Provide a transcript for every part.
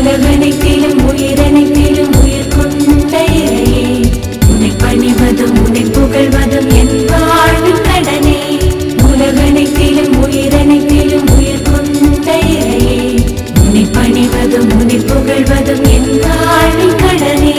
உலகனைத்திலும் உயிரனைத்திலும் உயிர் கொண்ட இறையே, உன்னை பணிவதும் உன்னை புகழ்வதும் என் வாழ்வின் கடனே. உலகனைத்திலும் உயிரனைத்திலும் உயிர் கொண்ட இறையே, உன்னை பணிவதும் உன்னை புகழ்வதும் என் வாழ்வின் கடனே.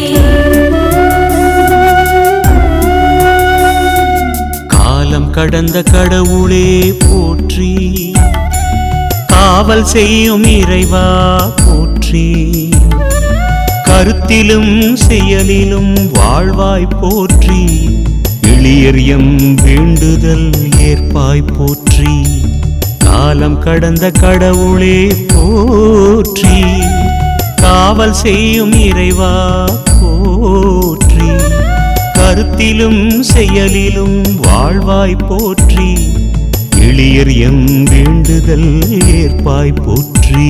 காலம் கடந்த கடவுளே போற்றி, காவல் செய்யும் இறைவா போற்றி, கருத்திலும் செயலிலும் வாழ்வாய் போற்றி, எளியர் எம் வேண்டுதல் ஏற்பாய் போற்றி. காலம் கடந்த கடவுளே போற்றி, காவல் செய்யும் இறைவா போற்றி, கருத்திலும் செயலிலும் வாழ்வாய் போற்றி, எளியர் எம் வேண்டுதல் ஏற்பாய் போற்றி.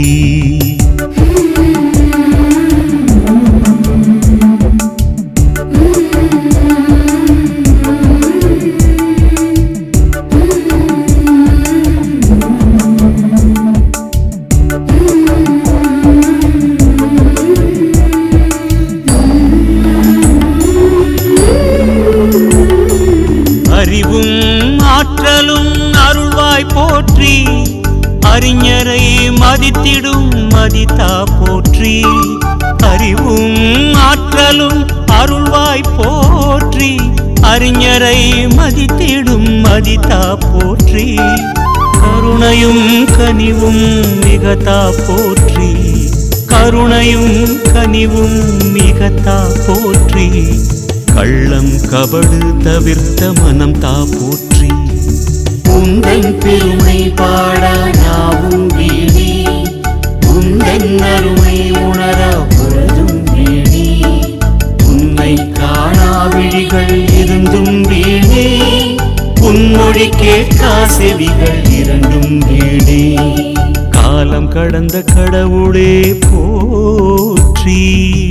அறிவும் ஆற்றலும் அருள்வாய் போற்றி, அறிஞரை மதித்திடும் மதித்தா போற்றி. அறிவும் ஆற்றலும் அருள்வாய் போற்றி, அறிஞரை மதித்திடும் மதித்தா போற்றி. கருணையும் கனிவும் மிகத்தா போற்றி, கருணையும் கனிவும் மிகத்தா போற்றி. கள்ளம் கபடு தவிர்த்த மனம் தா போற்றி. உந்தன் பெருமை பாட நாவும் வீணி, உந்தன் அருமை உணர பொழுதும் வீணி. உன்னை காணா விழிகள் இருந்தும் வீணே, உன்மொழி கேட்கா செவிகள் இரண்டும் வீணே. காலம் கடந்த கடவுளே போற்றி.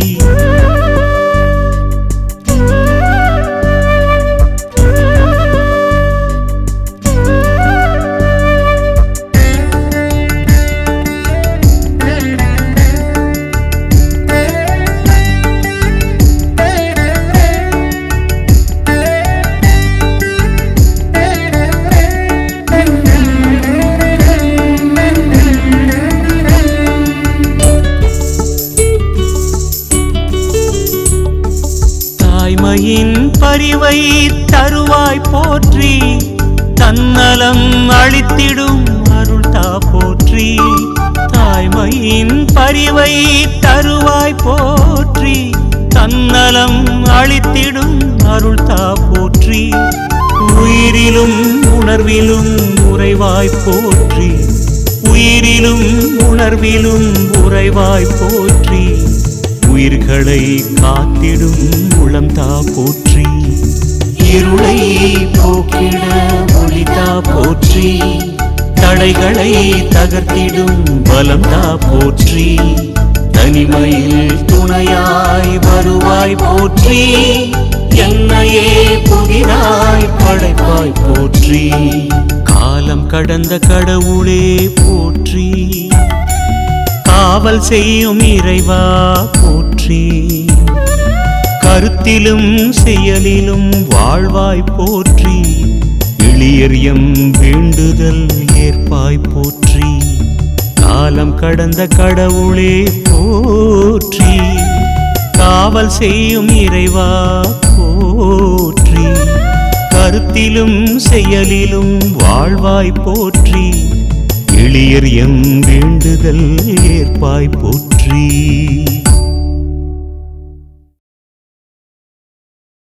தாய்மையின் பரிவை தருவாய் போற்றி, தன்னலம் அளித்திடும் அருள் தா போற்றி. தாய்மையின் பரிவை தருவாய் போற்றி, தன்னலம் அளித்திடும் அருள் தா போற்றி. உயிரிலும் உணர்விலும் உறைவாய் போற்றி, உயிரிலும் உணர்விலும் உறைவாய் போற்றி. உயிர்களை காத்திடும் உளம் தா போற்றி, இருளை போக்கிட ஒளி தா போற்றி. தடைகளை தகர்த்திடும் பலம் தா போற்றி, தனிமையில் துணையாய் வருவாய் போற்றி. என்னையே புதிதாய் படைப்பாய் போற்றி. காலம் கடந்த கடவுளே போற்றி, காவல் செய்யும் இறைவா போற்றி, கருத்திலும் செயலிலும் வாழ்வாய் போற்றி, எளியர் எம் வேண்டுதல் ஏற்பாய் போற்றி. காலம் கடந்த கடவுளே போற்றி, காவல் செய்யும் இறைவா போற்றி, கருத்திலும் செயலிலும் வாழ்வாய் போற்றி, எளியர் எம் வேண்டுதல் ஏற்பாய் போற்றி.